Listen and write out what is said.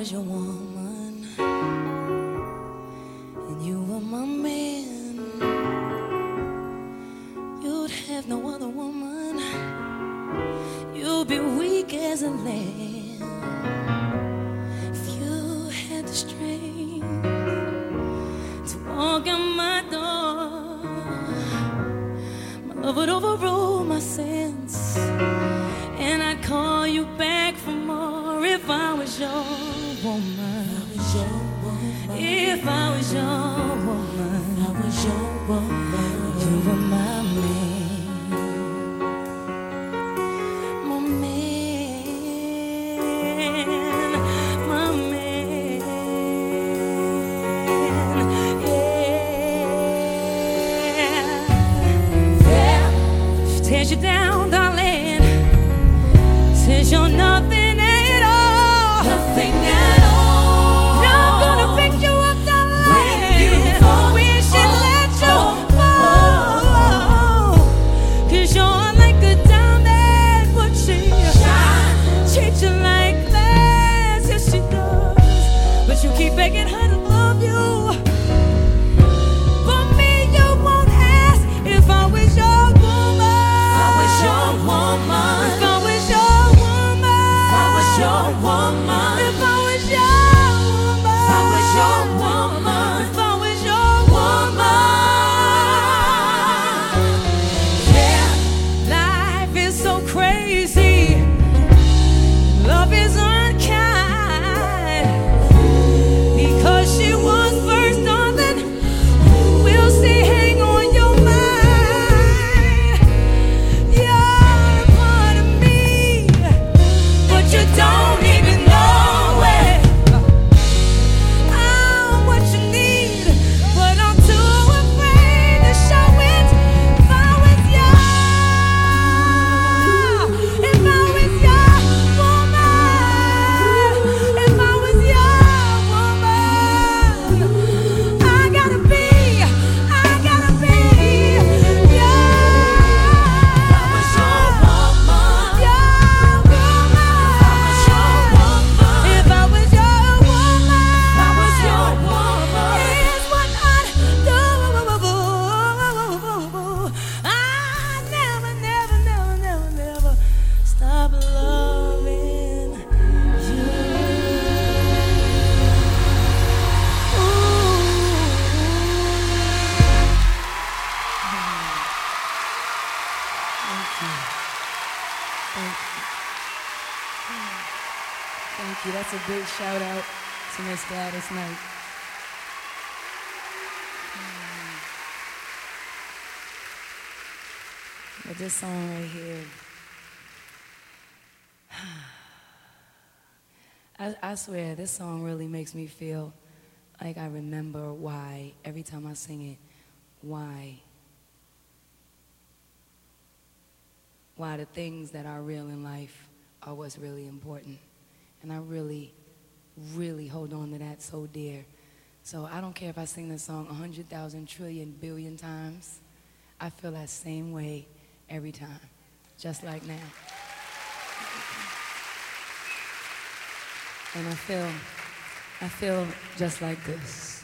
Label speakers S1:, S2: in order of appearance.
S1: was your woman and you were my man, you'd have no other woman. You'd be weak as a lamb if you had the strength to walk in my door. My love would overrule my sense, and I'd call you back for more if I was your woman. If I was your woman, I was your woman. You were my man, my man, my man. Yeah, she tears you down, darling. Says you're nothing at all, nothing at all. Now I'm gonna pick you up, darling, when she let you fall. 'Cause you're like a diamond, but she treats you like glass. Yes, she does. But you keep begging her to love you. For me, you won't ask if I was your woman. If I was your woman. If I was your woman. If I was your woman. If I was your woman. If I was your woman. If I was your woman. Yeah, life is so crazy. Love is unkind. Because she was first, darling, we'll see, hang on your mind. You're a part of me, but you don't even know it. I'm what you need, but I'm too afraid to show it. If I was your woman, if I was your woman, I gotta be your If I was your woman, here's what I'd do. I'd never stop loving you. Thank you. That's a big shout out to Miss Gladys Knight. But this song right here, I swear, this song really makes me feel like I remember why, every time I sing it, why the things that are real in life are what's really important. And I really, really hold on to that so dear. So I don't care if I sing this song 100,000 trillion billion times. I feel that same way every time, just like now. And I feel just like this.